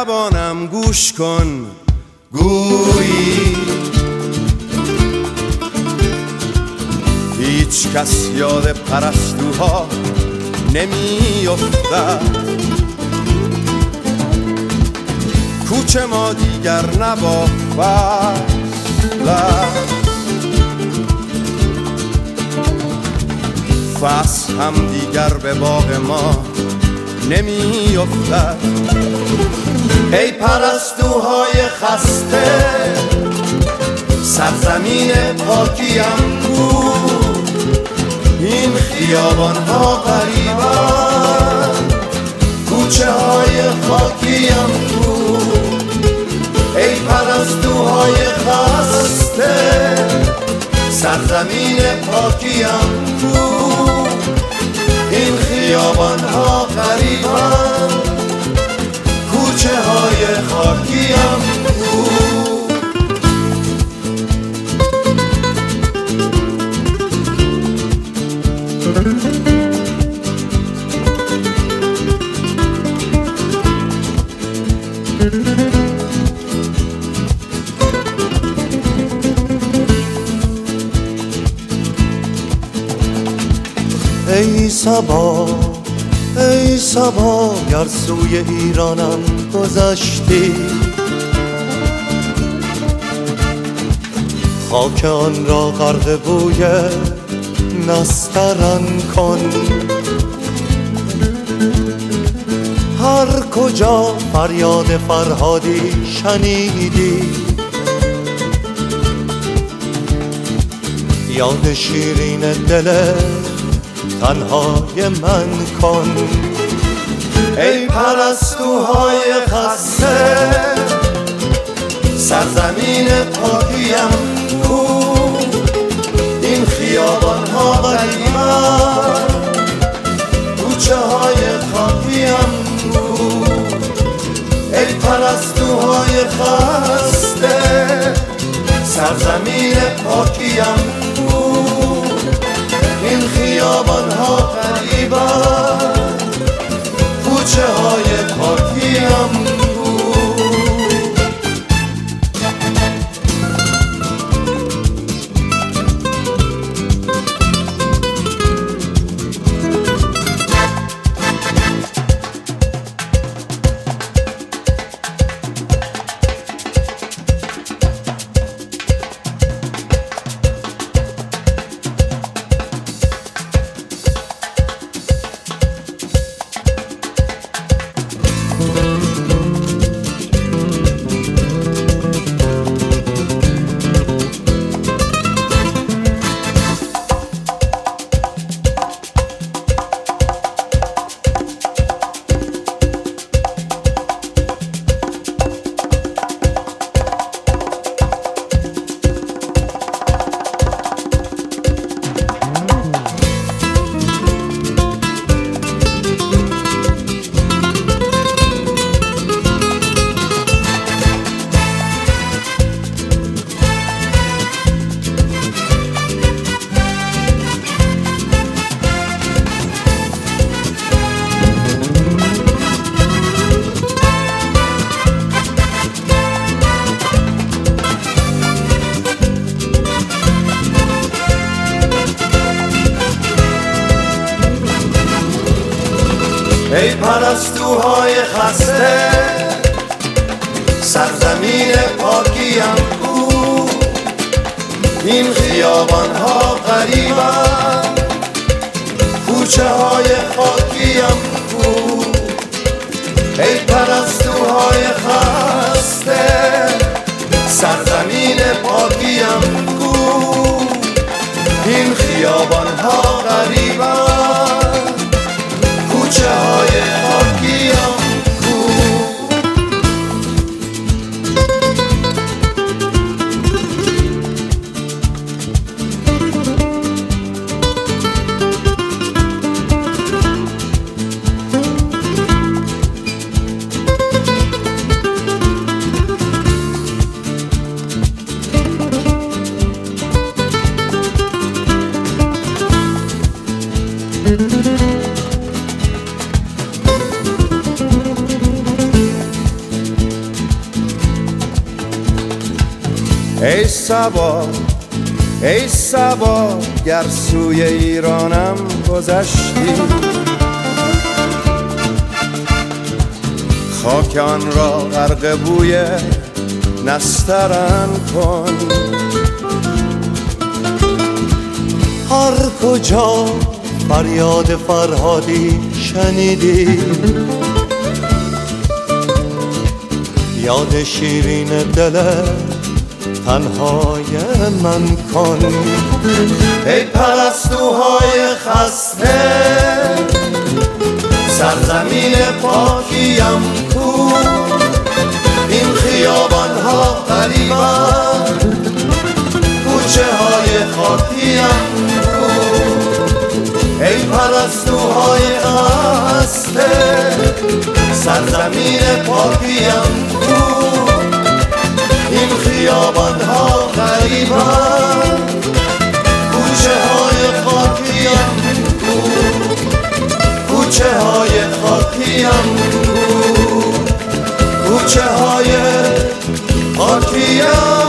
مهربانم گوش کن، گویی هیچ کس یاد پرستوها نمی افتد. کوچه ما دیگر نبا فصل است، فصل هم دیگر به باغ ما نمی افتد. ای پرستوهای خسته، سرزمین پاکیم بود، این خیابان ها غریبن، کوچه های خاکیم بود. ای پرستوهای خسته، سرزمین پاکیم بود، این خیابان ها غریبن، کوچه های خاکیم بود. ای صبا، ای صبا، گر سوی ایرانم گذشتی، خاک آن را غرق بوی نسترن کن. هر کجا فریاد فرهادی شنیدی، یاد شیرین دل تنهای من کن. ای پرستوهای خسته، سرزمین پاکیم بود، این خیابان ها غریبن، کوچه های خاکیم بود. ای پرستوهای خسته، سرزمین پاکیم بود، این خیابان ها غریبن، کوچه های خاکیم بود. ای پرستوهای خسته، سرزمین پاکیم بود، این خیابان ها غریبن، کوچه های خاکیم بود. ای پرستوهای خسته، سرزمین پاکیم بود، این خیابان ها غریبن، کوچه های خاکیم بود. ای صبا ای صبا گر سوی ایرانم گذشتی، خاک آن را غرق بوی نسترن کن. هر کجا فریاد فرهادی شنیدی، یاد شیرین دل تنهای من کن. ای پرستوهای خسته سرزمین پاکیم کو، این خیابان ها غریبن کوچه های خاکیم کو. ای پرستوهای خسته سرزمین پاکیم کو، این خیابان ها غریبن کوچه های خاکیم کو، کوچه های خاکیم کو، کوچه های خاکیم.